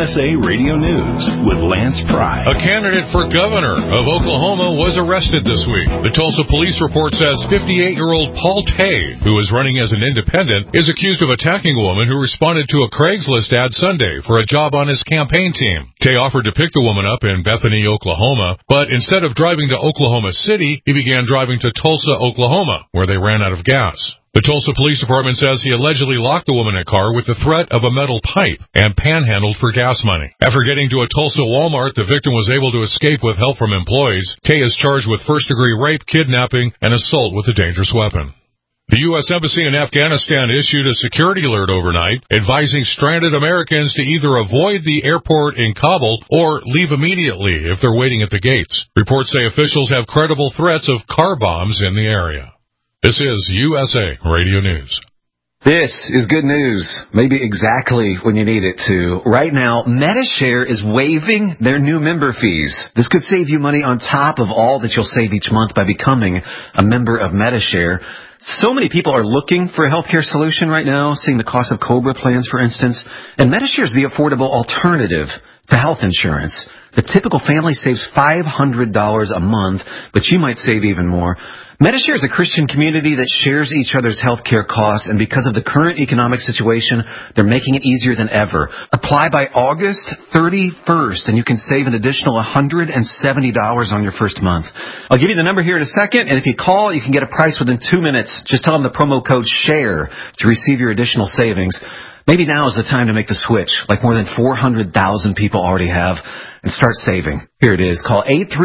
USA Radio News with Lance Pry. A candidate for governor of Oklahoma was arrested this week. The Tulsa police report says 58-year-old Paul Tay, who is running as an independent, is accused of attacking a woman who responded to a Craigslist ad Sunday for a job on his campaign team. Tay offered to pick the woman up in Bethany, Oklahoma, but instead of driving to Oklahoma City, he began driving to Tulsa, Oklahoma, where they ran out of gas. The Tulsa Police Department says he allegedly locked the woman in a car with the threat of a metal pipe and panhandled for gas money. After getting to a Tulsa Walmart, the victim was able to escape with help from employees. Tay is charged with first-degree rape, kidnapping, and assault with a dangerous weapon. The U.S. Embassy in Afghanistan issued a security alert overnight, advising stranded Americans to either avoid the airport in Kabul or leave immediately if they're waiting at the gates. Reports say officials have credible threats of car bombs in the area. This is USA Radio News. This is good news, maybe exactly when you need it to. Right now, Medi-Share is waiving their new member fees. This could save you money on top of all that you'll save each month by becoming a member of Medi-Share. So many people are looking for a healthcare solution right now, seeing the cost of COBRA plans, for instance. And Medi-Share is the affordable alternative to health insurance. The typical family saves $500 a month, but you might save even more. Medi-Share is a Christian community that shares each other's health care costs, and because of the current economic situation, they're making it easier than ever. Apply by August 31st, and you can save an additional $170 on your first month. I'll give you the number here in a second, and if you call, you can get a price within 2 minutes. Just tell them the promo code SHARE to receive your additional savings. Maybe now is the time to make the switch, like more than 400,000 people already have, and start saving. Here it is. Call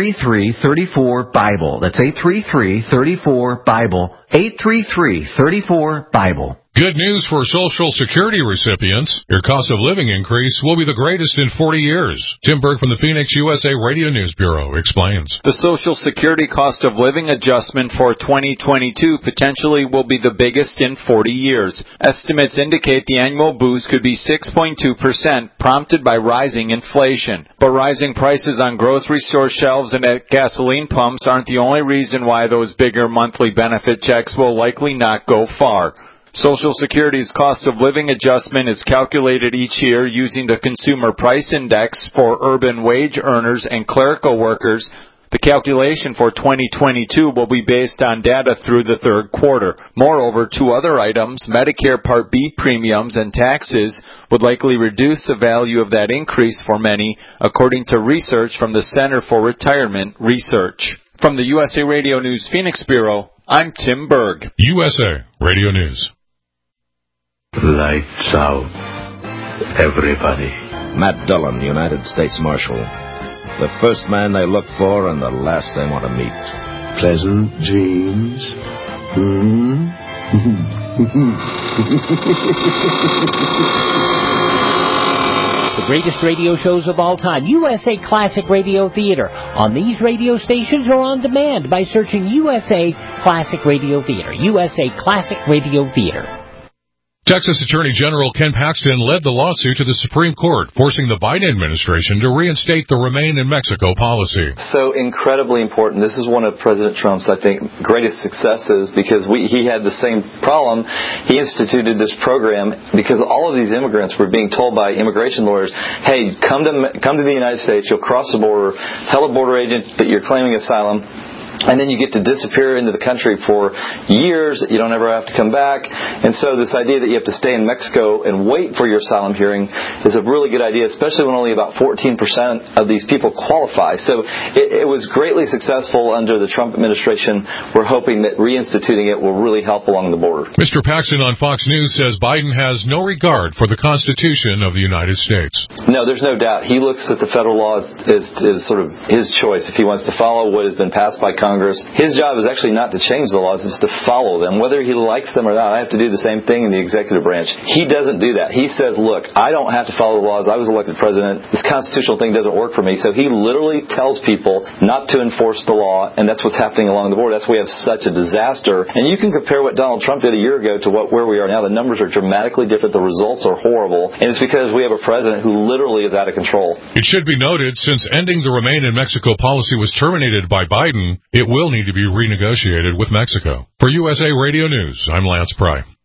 833-34-BIBLE. That's 833-34-BIBLE. 833-34-BIBLE. Good news for Social Security recipients. Your cost of living increase will be the greatest in 40 years. Tim Berg from the Phoenix USA Radio News Bureau explains. The Social Security cost of living adjustment for 2022 potentially will be the biggest in 40 years. Estimates indicate the annual boost could be 6.2%, prompted by rising inflation. But rising prices on grocery store shelves and at gasoline pumps aren't the only reason why those bigger monthly benefit checks will likely not go far. Social Security's cost of living adjustment is calculated each year using the Consumer Price Index for urban wage earners and clerical workers. The calculation for 2022 will be based on data through the third quarter. Moreover, two other items, Medicare Part B premiums and taxes, would likely reduce the value of that increase for many, according to research from the Center for Retirement Research. From the USA Radio News Phoenix Bureau, I'm Tim Berg. USA Radio News. Lights out, everybody. Matt Dillon, United States Marshal. The first man they look for and the last they want to meet. Pleasant dreams. The greatest radio shows of all time, USA Classic Radio Theater, on these radio stations or on demand by searching USA Classic Radio Theater. USA Classic Radio Theater. Texas Attorney General Ken Paxton led the lawsuit to the Supreme Court, forcing the Biden administration to reinstate the Remain in Mexico policy. So incredibly important. This is one of President Trump's, I think, greatest successes because he had the same problem. He instituted this program because all of these immigrants were being told by immigration lawyers, hey, come to the United States, you'll cross the border, tell a border agent that you're claiming asylum, and then you get to disappear into the country for years. You don't ever have to come back. And so this idea that you have to stay in Mexico and wait for your asylum hearing is a really good idea, especially when only about 14% of these people qualify. So it was greatly successful under the Trump administration. We're hoping that reinstituting it will really help along the border. Mr. Paxton on Fox News says Biden has no regard for the Constitution of the United States. No, there's no doubt. He looks at the federal law as sort of his choice. If he wants to follow what has been passed by Congress, his job is actually not to change the laws, it's to follow them. Whether he likes them or not, I have to do the same thing in the executive branch. He doesn't do that. He says, look, I don't have to follow the laws. I was elected president. This constitutional thing doesn't work for me. So he literally tells people not to enforce the law, and that's what's happening along the border. That's why we have such a disaster. And you can compare what Donald Trump did a year ago to where we are now. The numbers are dramatically different. The results are horrible. And it's because we have a president who literally is out of control. It should be noted, since ending the Remain in Mexico policy was terminated by Biden, it will need to be renegotiated with Mexico. For USA Radio News, I'm Lance Pry.